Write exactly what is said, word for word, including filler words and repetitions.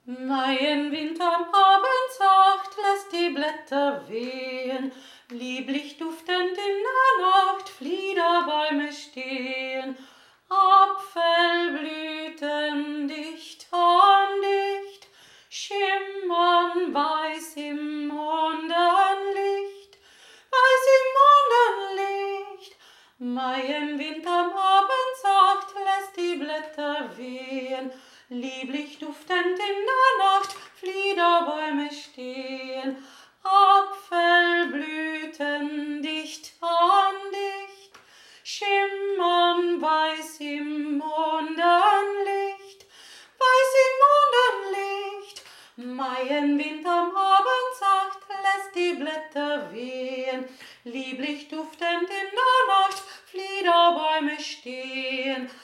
Maienwind am Abend sacht lässt die Blätter wehen, lieblich duftend in der Nacht Fliederbäume stehen, Apfelblüten dicht an dicht, schimmern weiß im Mondenlicht, weiß im Mondenlicht. Maienwind am Abend sacht lässt die Blätter wehen, lieblich duftend in der Nacht Fliederbäume stehen, Apfelblüten dicht an dicht, schimmern weiß im Mondenlicht, weiß im Mondenlicht. Maienwind am Abend sacht lässt die Blätter wehen, lieblich duftend in der Nacht Fliederbäume stehen,